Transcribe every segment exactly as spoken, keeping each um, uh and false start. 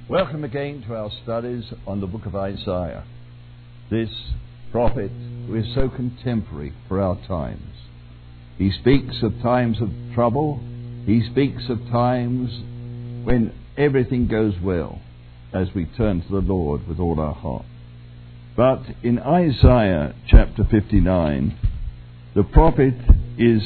Welcome again to our studies on the book of Isaiah, this prophet who is so contemporary for our times. He speaks of times of trouble. He speaks of times when everything goes well as we turn to the Lord with all our heart. But in Isaiah chapter fifty-nine, the prophet is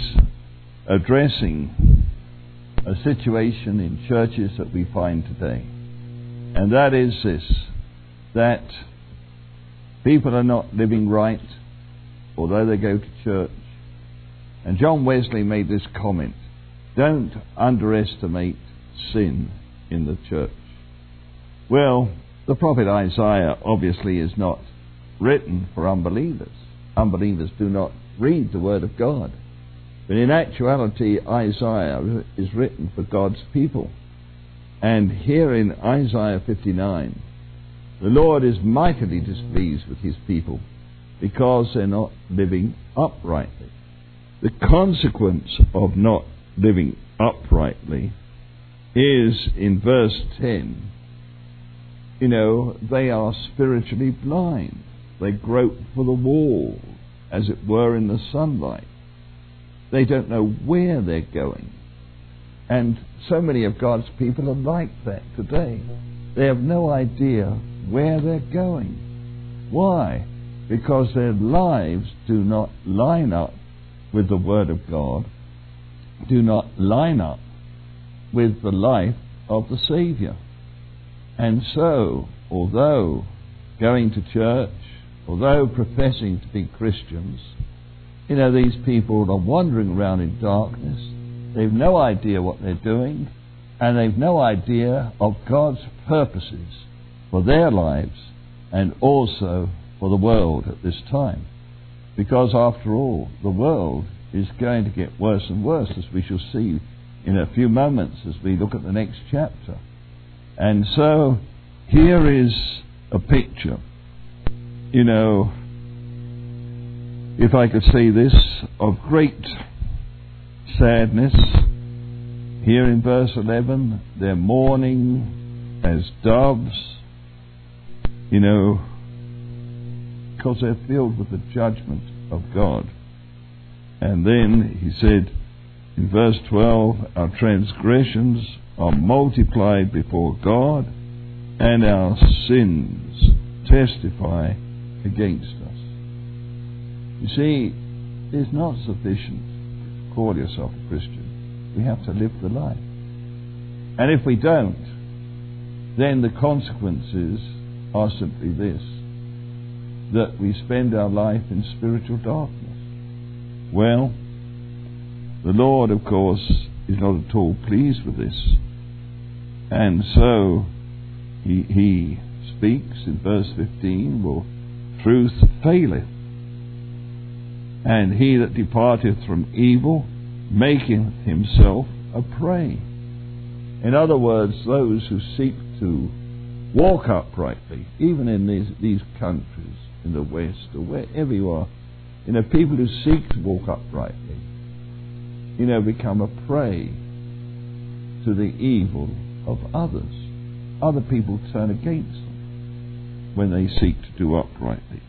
addressing a situation in churches that we find today. And that is this, that people are not living right, although they go to church. And John Wesley made this comment: don't underestimate sin in the church. Well, the prophet Isaiah obviously is not written for unbelievers. Unbelievers do not read the Word of God. But in actuality, Isaiah is written for God's people. And here in Isaiah fifty-nine, the Lord is mightily displeased with his people because they're not living uprightly. The consequence of not living uprightly is in verse ten. You know, they are spiritually blind. They grope for the wall, as it were, in the sunlight. They don't know where they're going. And so many of God's people are like that today. They have no idea where they're going. Why? Because their lives do not line up with the Word of God, do not line up with the life of the Saviour. And so, although going to church, although professing to be Christians, you know, these people are wandering around in darkness. They've no idea what they're doing, and they've no idea of God's purposes for their lives and also for the world at this time. Because after all, the world is going to get worse and worse, as we shall see in a few moments as we look at the next chapter. And so here is a picture, you know, if I could say this, of great sadness. Here in verse eleven, they're mourning as doves, you know, because they're filled with the judgment of God. And then he said in verse twelve, our transgressions are multiplied before God, and our sins testify against us. You see, it's not sufficient to call yourself a Christian. We have to live the life. And if we don't, then the consequences are simply this, that we spend our life in spiritual darkness. Well, the Lord, of course, is not at all pleased with this. And so he, he speaks in verse fifteen, well, truth faileth, and he that departeth from evil maketh himself a prey. In other words, those who seek to walk uprightly, even in these, these countries, in the West or wherever you are, you know, people who seek to walk uprightly, you know, become a prey to the evil of others. Other people turn against them when they seek to do uprightly.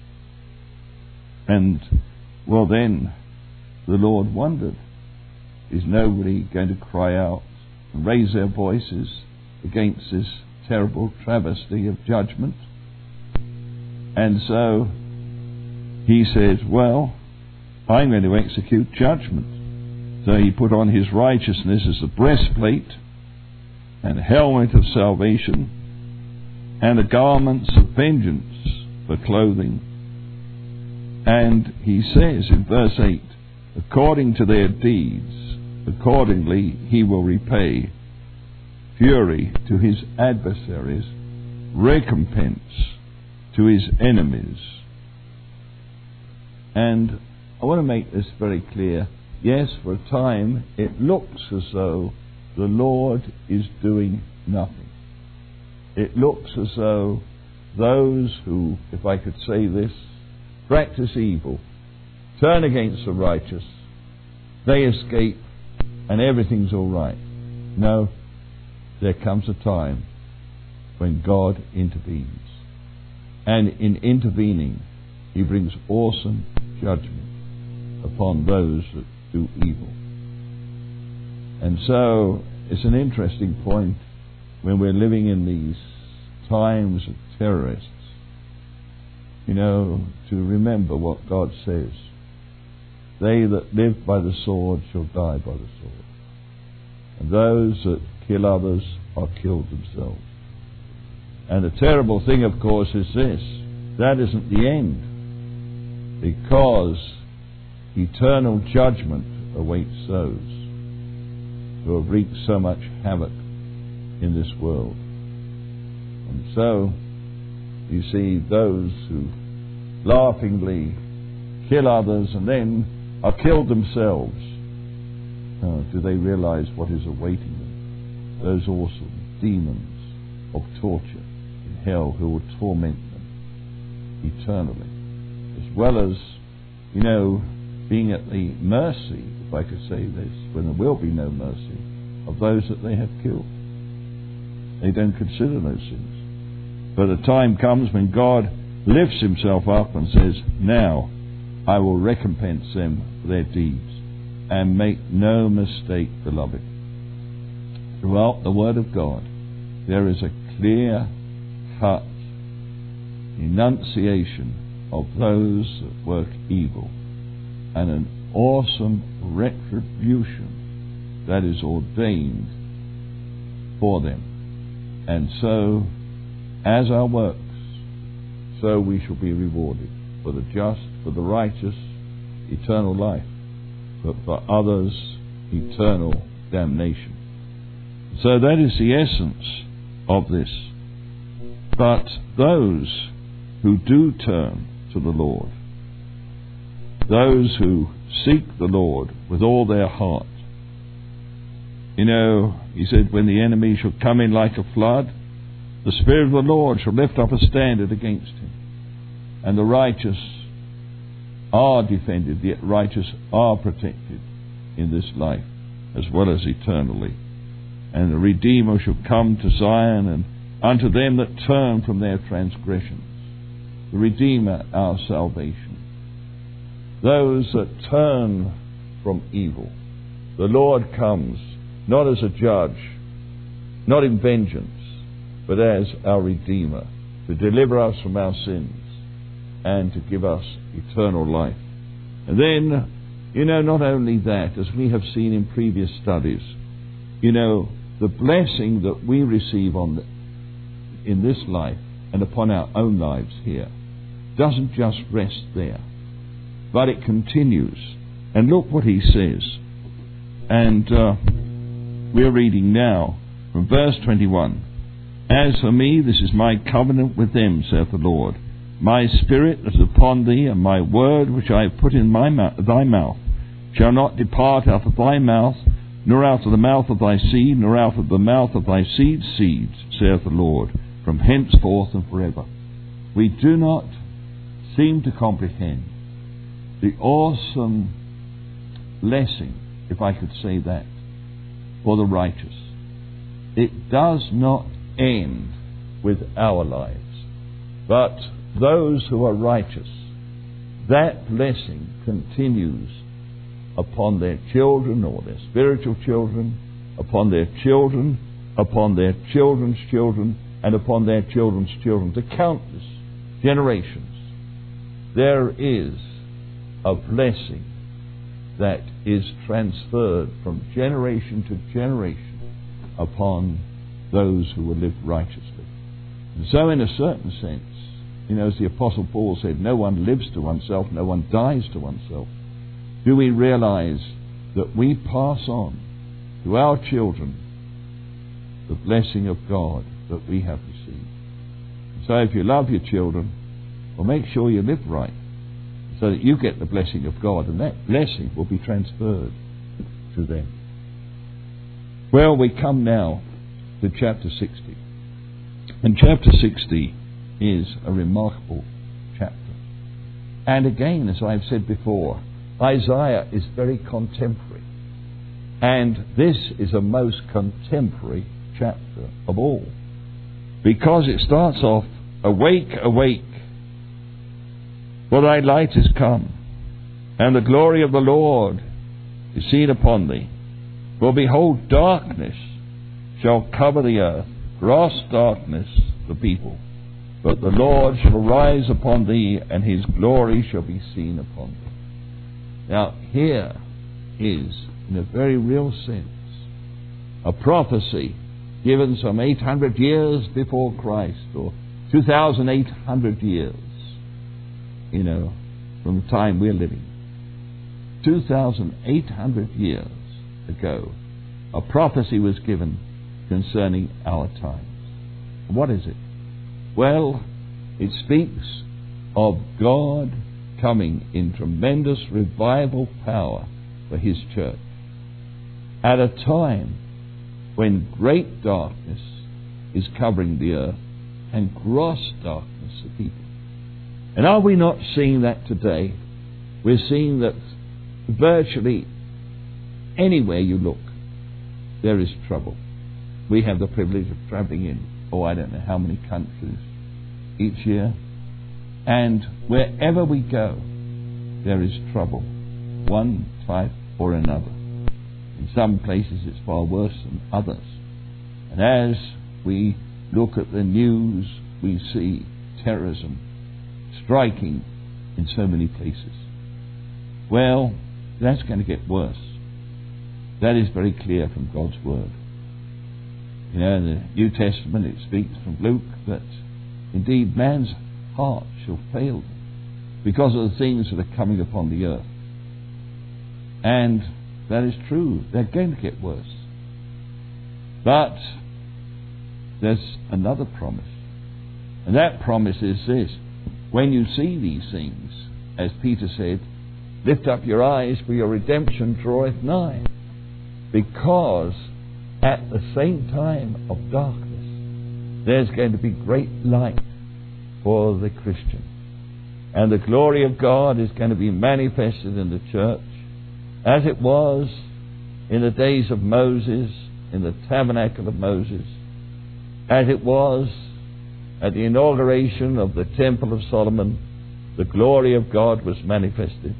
And, well then, the Lord wondered, is nobody going to cry out and raise their voices against this terrible travesty of judgment? And so he says, well, I'm going to execute judgment. So he put on his righteousness as a breastplate and a helmet of salvation and the garments of vengeance for clothing. And he says in verse eight, according to their deeds, accordingly he will repay fury to his adversaries, recompense to his enemies. And I want to make this very clear. Yes, for a time it looks as though the Lord is doing nothing. It looks as though those who, if I could say this, practice evil, turn against the righteous, they escape and everything's all right. No, there comes a time when God intervenes. And in intervening, he brings awesome judgment upon those that do evil. And so it's an interesting point when we're living in these times of terrorists, you know, to remember what God says. They that live by the sword shall die by the sword. And those that kill others are killed themselves. And the terrible thing, of course, is this. That isn't the end. Because eternal judgment awaits those who have wreaked so much havoc in this world. And so, you see those who laughingly kill others and then are killed themselves. Oh, do they realize what is awaiting them? Those awesome demons of torture in hell who will torment them eternally. As well as, you know, being at the mercy, if I could say this, when there will be no mercy, of those that they have killed. They don't consider those things. But a time comes when God lifts himself up and says, now I will recompense them for their deeds. And make no mistake, beloved, throughout the Word of God, there is a clear-cut enunciation of those that work evil and an awesome retribution that is ordained for them. And so, as our works, so we shall be rewarded. For the just, for the righteous, eternal life. But for others, eternal damnation. So that is the essence of this. But those who do turn to the Lord, those who seek the Lord with all their heart, you know, he said, when the enemy shall come in like a flood, the Spirit of the Lord shall lift up a standard against him. And the righteous are defended, the righteous are protected in this life as well as eternally. And the Redeemer shall come to Zion, and unto them that turn from their transgressions. The Redeemer, our salvation. Those that turn from evil. The Lord comes not as a judge, not in vengeance, but as our Redeemer, to deliver us from our sins and to give us eternal life. And then, you know, not only that, as we have seen in previous studies, you know, the blessing that we receive on the, in this life and upon our own lives here doesn't just rest there, but it continues. And look what he says. And uh, we're reading now from verse twenty-one. As for me, this is my covenant with them, saith the Lord. My spirit that is upon thee, and my word which I have put in my mouth, thy mouth, shall not depart out of thy mouth, nor out of the mouth of thy seed, nor out of the mouth of thy seed's seeds, saith the Lord, from henceforth and forever. We do not seem to comprehend the awesome blessing, if I could say that, for the righteous. It does not end with our lives, but those who are righteous, that blessing continues upon their children or their spiritual children, upon their children, upon their children's children, and upon their children's children, to countless generations. There is a blessing that is transferred from generation to generation upon those who will live righteously. And so in a certain sense, you know, as the Apostle Paul said, no one lives to oneself, no one dies to oneself. Do we realize that we pass on to our children the blessing of God that we have received? So if you love your children, well, make sure you live right so that you get the blessing of God, and that blessing will be transferred to them. Well, we come now to chapter sixty. And chapter sixty is a remarkable chapter. And again, as I've said before, Isaiah is very contemporary. And this is a most contemporary chapter of all. because it starts off, awake, awake, for thy light is come, and the glory of the Lord is seen upon thee. For behold, darkness shall cover the earth, gross darkness the people. But the Lord shall arise upon thee, and his glory shall be seen upon thee. Now, here is, in a very real sense, a prophecy given some eight hundred years before Christ, or two thousand eight hundred years, you know, from the time we're living. two thousand eight hundred years ago, a prophecy was given concerning our times. What is it? Well, it speaks of God coming in tremendous revival power for his church at a time when great darkness is covering the earth and gross darkness the people. And are we not seeing that today? We're seeing that virtually anywhere you look, there is trouble. We have the privilege of travelling in, oh, I don't know how many countries each year. And wherever we go, there is trouble, one type or another. In some places it's far worse than others. And as we look at the news, we see terrorism striking in so many places. Well, that's going to get worse. That is very clear from God's Word. You know, in the New Testament it speaks from Luke that indeed man's heart shall fail them because of the things that are coming upon the earth. And that is true. They're going to get worse. But there's another promise. And that promise is this. When you see these things, as Peter said, lift up your eyes, for your redemption draweth nigh. Because at the same time of darkness, there's going to be great light for the Christian. And the glory of God is going to be manifested in the church, as it was in the days of Moses, in the tabernacle of Moses, as it was at the inauguration of the Temple of Solomon. The glory of God was manifested.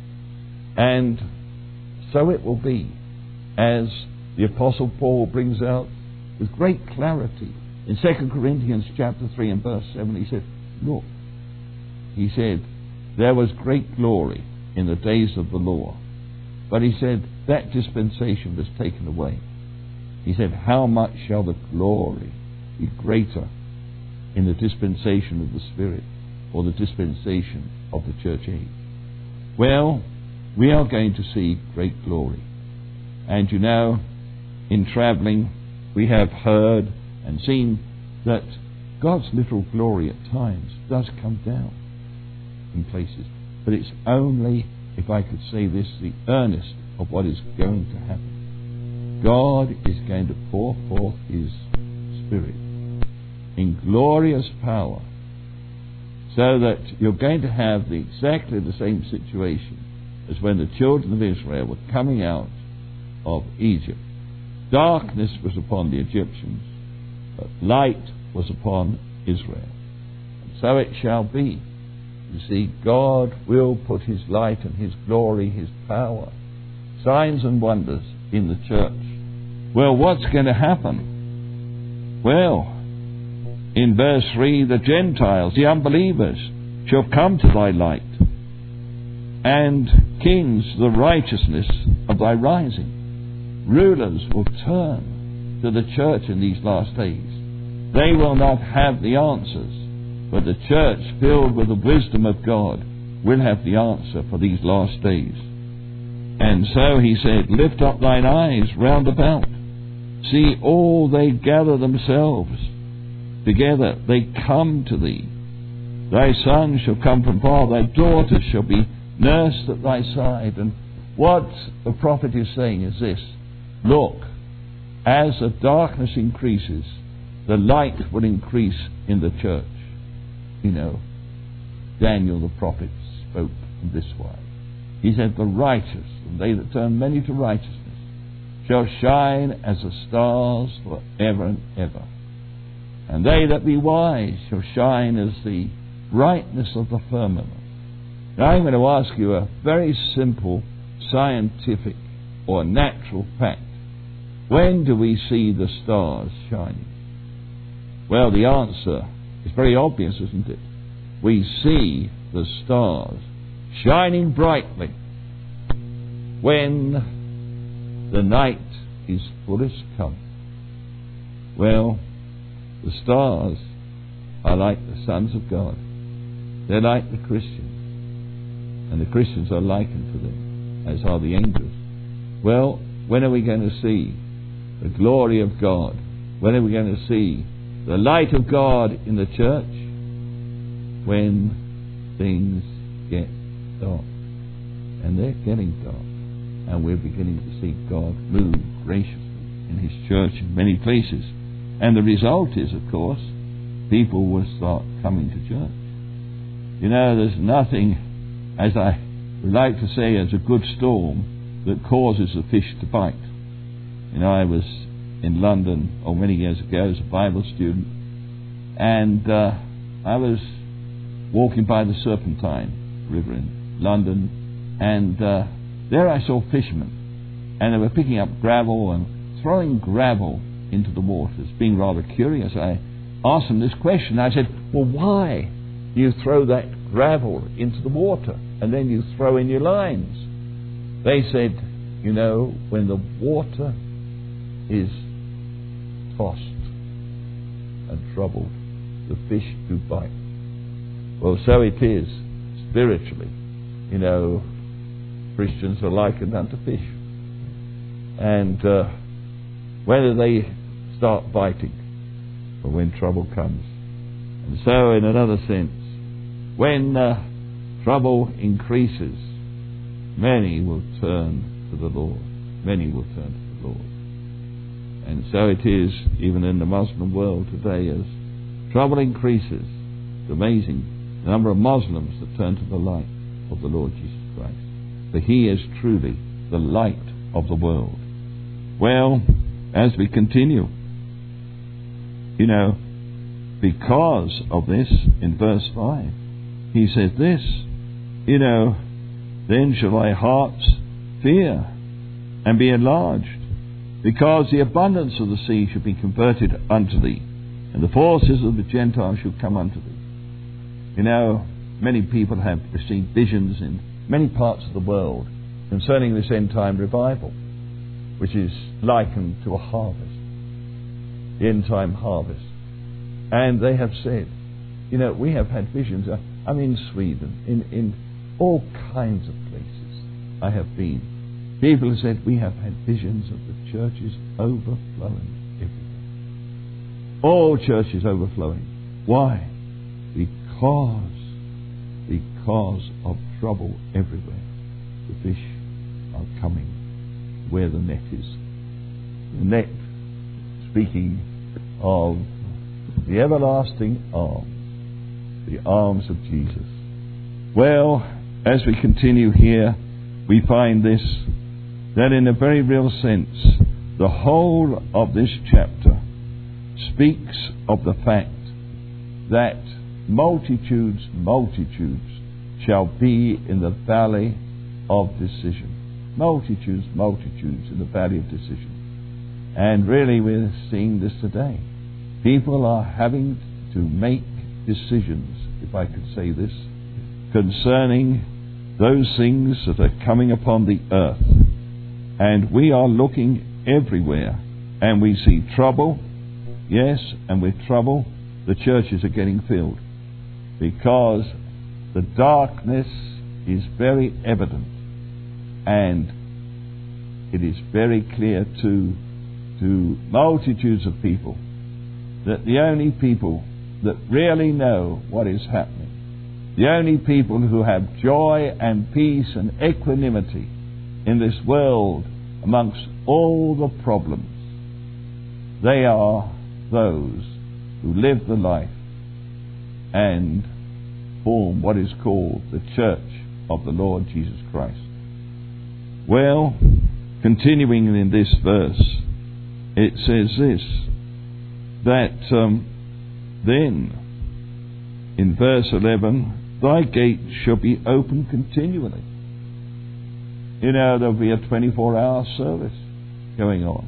And so it will be, as the Apostle Paul brings out with great clarity in Second Corinthians chapter three and verse seven. He said, look, he said, there was great glory in the days of the law. But he said, that dispensation was taken away. He said, how much shall the glory be greater in the dispensation of the Spirit, or the dispensation of the church age? Well, we are going to see great glory. And you know, in travelling, we have heard and seen that God's literal glory at times does come down in places. But it's only, if I could say this, the earnest of what is going to happen. God is going to pour forth his Spirit in glorious power, so that you're going to have the, exactly the same situation as when the children of Israel were coming out of Egypt. Darkness was upon the Egyptians, but light was upon Israel. And so it shall be. You see, God will put his light and his glory, his power, signs and wonders in the church. Well, what's going to happen? Well, in verse three, the Gentiles, the unbelievers, shall come to thy light, and kings the righteousness of thy rising. Rulers will turn to the church in these last days. They will not have the answers, but the church, filled with the wisdom of God, will have the answer for these last days. And so he said, lift up thine eyes round about. See, all they gather themselves together, they come to thee. Thy son shall come from far, thy daughter shall be nursed at thy side. And what the prophet is saying is this: look, as the darkness increases, the light will increase in the church. You know, Daniel the prophet spoke in this way. He said, the righteous, and they that turn many to righteousness, shall shine as the stars for ever and ever. And they that be wise shall shine as the brightness of the firmament. Now I'm going to ask you a very simple scientific or natural fact. When do we see the stars shining? Well, the answer is very obvious, isn't it? We see the stars shining brightly when the night is fullest come. Well, the stars are like the sons of God. They're like the Christians. And the Christians are likened to them, as are the angels. Well, when are we going to see the glory of God? When are we going to see the light of God in the church? When things get dark. And they're getting dark. And we're beginning to see God move graciously in His church in many places. And the result is, of course, people will start coming to church. You know, there's nothing, as I would like to say, as a good storm that causes the fish to bite. You know, I was in London, oh, many years ago, as a Bible student, and uh, I was walking by the Serpentine River in London, and uh, there I saw fishermen, and they were picking up gravel and throwing gravel into the waters. Being rather curious, I asked them this question. I said, well, why do you throw that gravel into the water and then you throw in your lines? They said, you know, when the water is tossed and troubled, the fish do bite. Well, so it is spiritually. You know, Christians are likened unto fish. And uh, whether they start biting or when trouble comes. And so, in another sense, when uh, trouble increases, many will turn to the Lord. Many will turn to the Lord. And so it is even in the Muslim world today, as trouble increases. It's amazing the number of Muslims that turn to the light of the Lord Jesus Christ. For He is truly the light of the world. Well, as we continue, you know, because of this, in verse five, he says this, you know, then shall thy hearts fear and be enlarged, because the abundance of the sea shall be converted unto thee, and the forces of the Gentiles shall come unto thee. You know, many people have received visions in many parts of the world concerning this end-time revival, which is likened to a harvest, the end-time harvest. And they have said, you know, we have had visions. I'm in Sweden, in, in all kinds of places I have been. People have said, we have had visions of the churches overflowing everywhere. All churches overflowing. Why? Because, because of trouble everywhere. The fish are coming where the net is. The net, speaking of the everlasting arms, the arms of Jesus. Well, as we continue here, we find this, that in a very real sense, the whole of this chapter speaks of the fact that multitudes, multitudes shall be in the valley of decision. Multitudes, multitudes in the valley of decision. And really we're seeing this today. People are having to make decisions, if I could say this, concerning those things that are coming upon the earth. And we are looking everywhere, and we see trouble, yes, and with trouble, the churches are getting filled, because the darkness is very evident, and it is very clear to, to multitudes of people that the only people that really know what is happening, the only people who have joy and peace and equanimity in this world amongst all the problems, they are those who live the life and form what is called the Church of the Lord Jesus Christ. Well, continuing in this verse, it says this, that um, then, in verse eleven, thy gate shall be open continually. You know, there'll be a twenty-four hour service going on.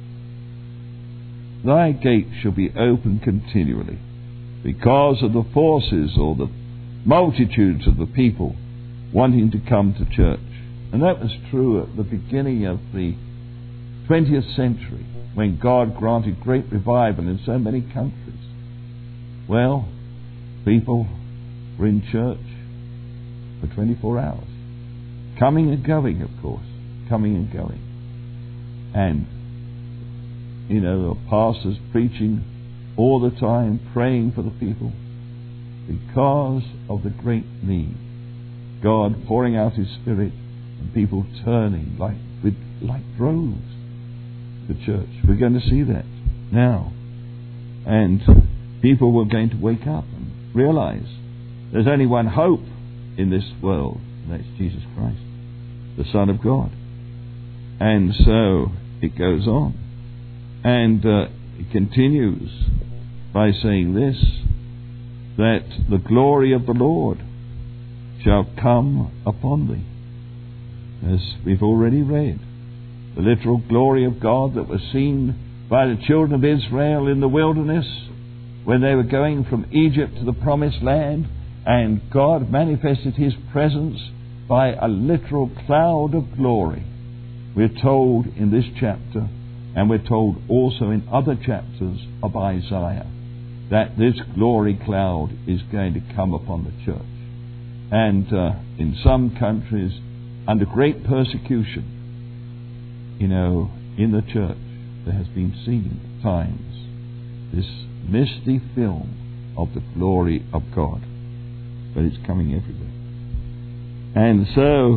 Thy gate shall be open continually, because of the forces or the multitudes of the people wanting to come to church. And that was true at the beginning of the twentieth century, when God granted great revival in so many countries. Well, people were in church for twenty-four hours. Coming and going, of course. Coming and going. And, you know, the pastors preaching all the time, praying for the people, because of the great need. God pouring out His Spirit and people turning like with like droves to church. We're going to see that now. And people were going to wake up and realize there's only one hope in this world, and that's Jesus Christ, the Son of God. And so it goes on. And uh, it continues by saying this, that the glory of the Lord shall come upon thee. As we've already read, the literal glory of God that was seen by the children of Israel in the wilderness when they were going from Egypt to the promised land, and God manifested His presence by a literal cloud of glory. We're told in this chapter, and we're told also in other chapters of Isaiah, that this glory cloud is going to come upon the church. And uh, in some countries, under great persecution, you know, in the church, there has been seen at times this misty film of the glory of God. But it's coming everywhere. And so,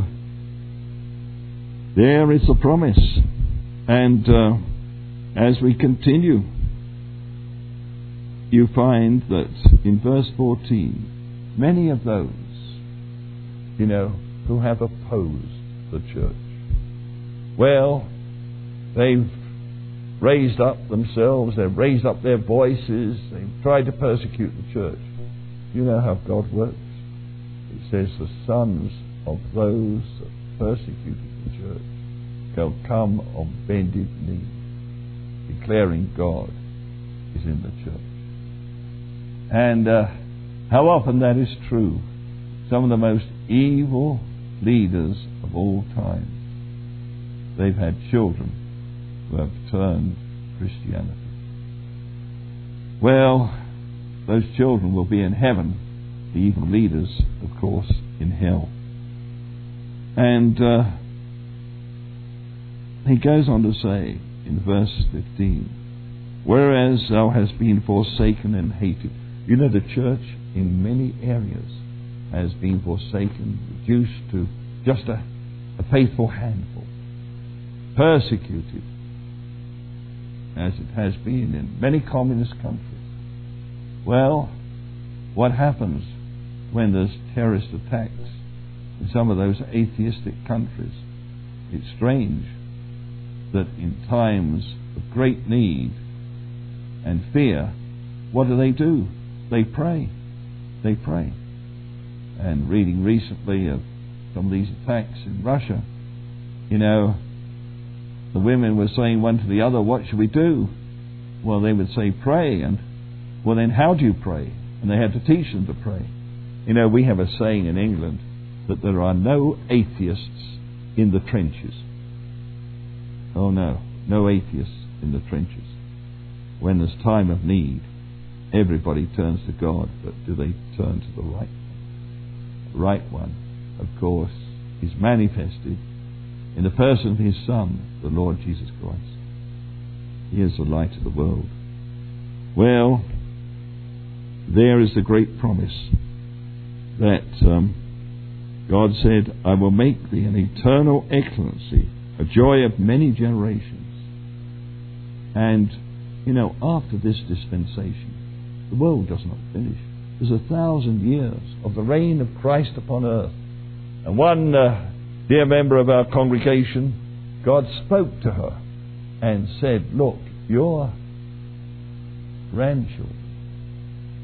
there is the promise. And uh, as we continue, you find that in verse fourteen, many of those, you know, who have opposed the church, well, they've raised up themselves, they've raised up their voices, they've tried to persecute the church. You know how God works. It says the sons of those that persecuted the church shall come on bended knee, declaring God is in the church. And uh, how often that is true. Some of the most evil leaders of all time, they've had children who have turned Christianity. Well, those children will be in heaven, the evil leaders, of course, in hell. And uh, he goes on to say in verse fifteen, whereas thou hast been forsaken and hated. You know, the church in many areas has been forsaken, reduced to just a, a faithful handful, persecuted, as it has been in many communist countries. Well, what happens when there's terrorist attacks in some of those atheistic countries? It's strange that in times of great need and fear, what do they do? They pray. They pray. And reading recently of some of these attacks in Russia, you know, the women were saying one to the other, what should we do? Well, they would say, pray. And, well, then how do you pray? And they had to teach them to pray. You know, we have a saying in England that there are no atheists in the trenches. Oh, no. No atheists in the trenches. When there's time of need, everybody turns to God, but do they turn to the right one? The right one, of course, is manifested in the person of His Son, the Lord Jesus Christ. He is the light of the world. Well, there is the great promise that um, God said, I will make thee an eternal excellency, a joy of many generations. And, you know, after this dispensation, the world does not finish. There's a thousand years of the reign of Christ upon earth. And one uh, dear member of our congregation, God spoke to her and said, look, your grandchildren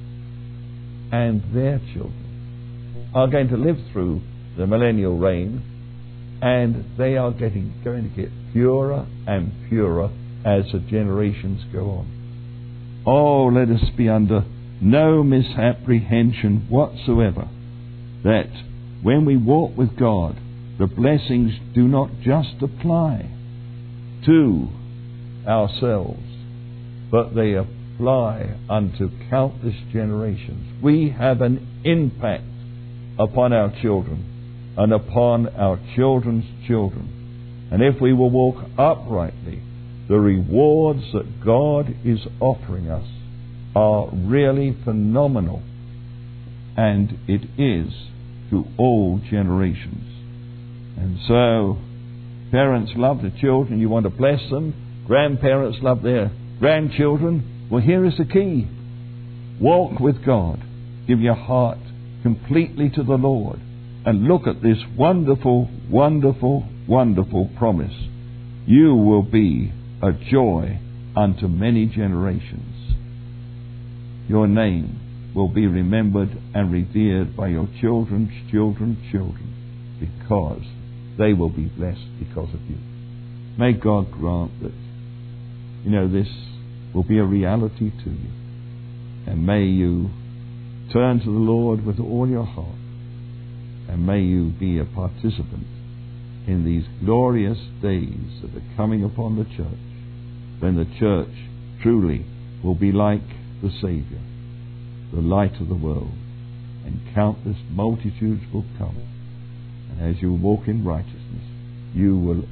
and their children are going to live through the millennial reign, and they are getting going to get purer and purer as the generations go on. Oh, let us be under no misapprehension whatsoever that when we walk with God, the blessings do not just apply to ourselves, but they apply unto countless generations. We have an impact upon our children and upon our children's children. And if we will walk uprightly, the rewards that God is offering us are really phenomenal, and it is to all generations. And so, parents love the children, you want to bless them. Grandparents love their grandchildren. Well, here is the key. Walk with God. Give your heart completely to the Lord. And look at this wonderful, wonderful, wonderful promise. You will be a joy unto many generations. Your name will be remembered and revered by your children's children's children, because they will be blessed because of you. May God grant that, you know, this will be a reality to you. And may you turn to the Lord with all your heart. And may you be a participant in these glorious days that are coming upon the church, when the church truly will be like the Saviour, the light of the world, and countless multitudes will come. And as you walk in righteousness, you will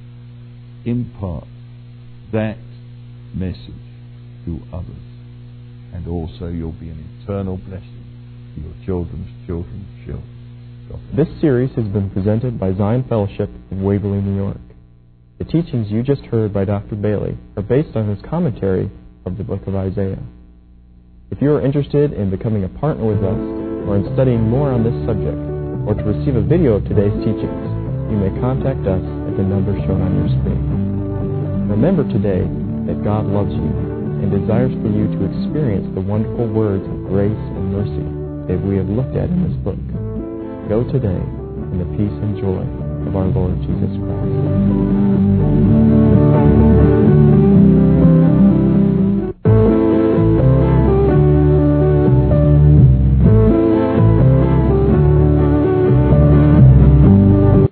impart that message to others. And also you'll be an eternal blessing to your children's children's children. This series has been presented by Zion Fellowship in Waverly, New York. The teachings you just heard by Doctor Bailey are based on his commentary of the book of Isaiah. If you are interested in becoming a partner with us or in studying more on this subject, or to receive a video of today's teachings, you may contact us at the number shown on your screen. Remember today that God loves you and desires for you to experience the wonderful words of grace and mercy that we have looked at in this book. Go today in the peace and joy of our Lord Jesus Christ.